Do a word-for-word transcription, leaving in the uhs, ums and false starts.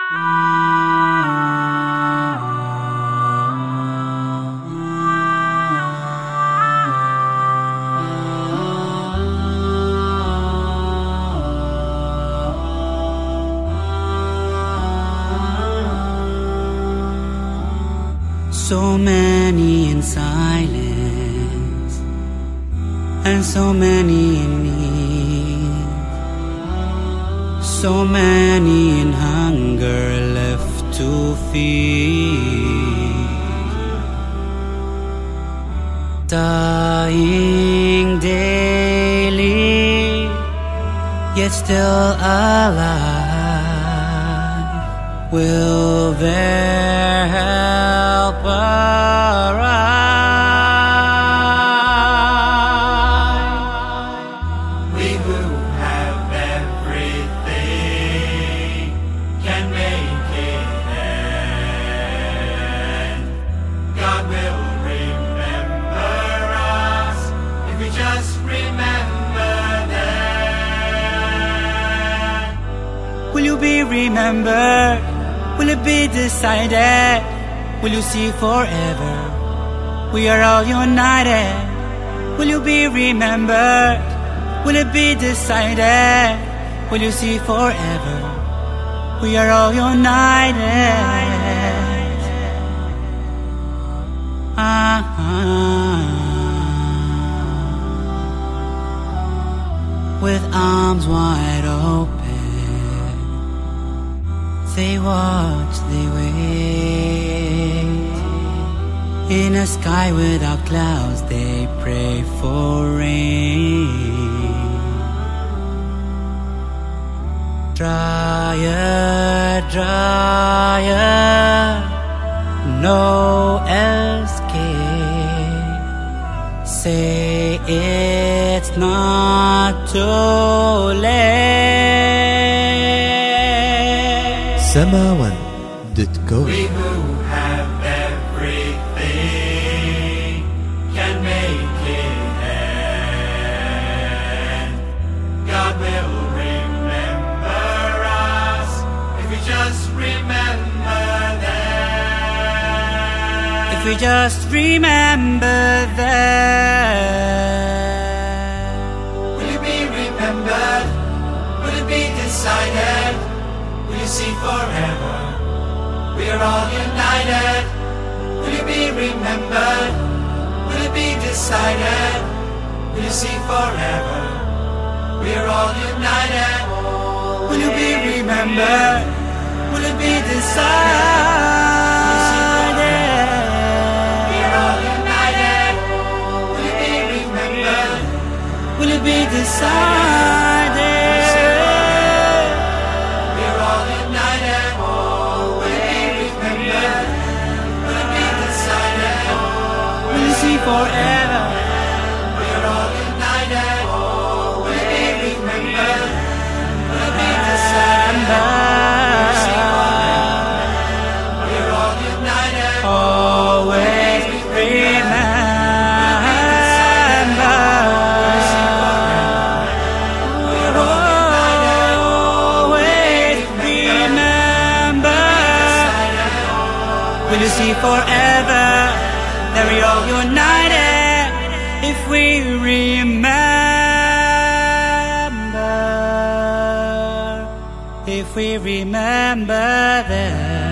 So many in silence, and so many in need, so many in hunger left to feed, dying daily, yet still alive. Will their help arrive? We who have everything can make it end. God will remember us if we just remember that. Will you be remembered? Will it be decided? Will you see forever? We are all united. Will you be remembered? Will it be decided? Will you see forever? We are all united. Uh-huh. With arms wide open, they watch, they wait. In a sky without clouds, they pray for rain. Drier, drier, no escape. Say it's not too late. سماوان دوت كوم. We who have everything can make it end. God will remember us if we just remember that. If we just remember that. Will you be remembered? Will it be decided? Will you see forever? We are all united. Will you be remembered? Will it be decided? Will you see forever? We are all united. Will you be remembered? Will it be decided? We are all united. Will you be remembered? Will it be decided? Forever, we're all united. Will it be remembered? Will it be decided? We're all united. Always remember. We're all united. Always remember. Will you see forever? That we all united if we remember, if we remember that.